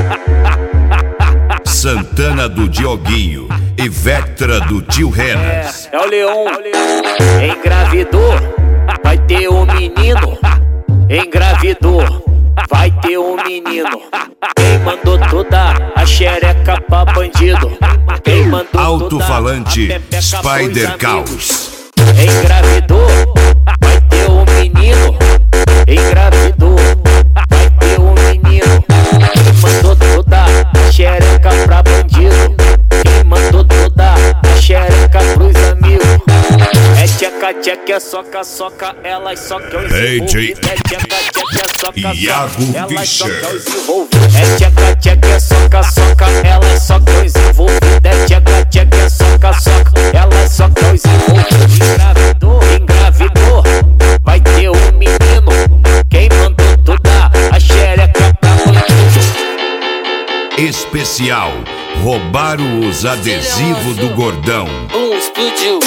Santana do Dioguinho e Vectra do Tio Renas. É o Leão, engravidou, vai ter um menino. Engravidou, vai ter um menino. Quem mandou toda a xereca pra bandido? Quem mandou Alto-falante Spider pros Caos. Engravidou, vai ter um menino. Engravidou, vai ter um menino. Quem mandou toda a xereca pra bandido? Quem mandou toda a xereca pros amigos? É tcheca, tcheca, é soca, soca, elas socam os envolvidos. É tcheca, tcheca, é soca, soca, elas socam os envolvidos. É tcheca, tcheca, é soca, soca, elas socam os envolvidos. É tcheca, tcheca, é soca, soca, elas socam os envolvidos. Engravidou, engravidou, vai ter um menino. Quem mandou toda a xereca pra bandido? Especial, roubaram os adesivos do gordão. Explodiu.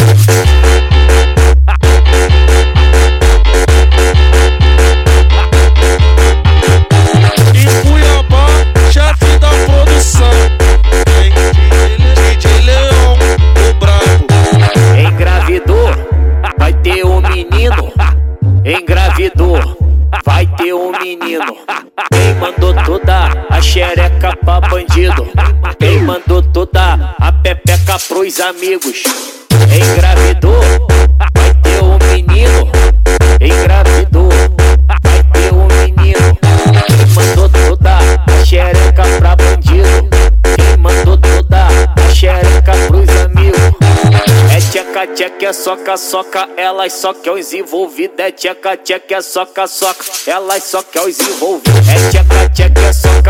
Em Cuiabá, chefe da produção, DJ Leão, o brabo. Engravidou, vai ter um menino. Engravidou, vai ter um menino. Quem mandou toda a xereca pra bandido? Quem mandou toda a pepeca pros amigos? Engravidou, vai ter um menino. Engravidou, vai ter um menino. Quem mandou toda a xereca pra bandido? Quem mandou toda a xereca pros amigos? É tcheca, tcheca, é soca, soca, elas socam os envolvidos. É tcheca, tcheca, é soca, soca, elas socam os envolvidos. É tcheca, tcheca, é soca,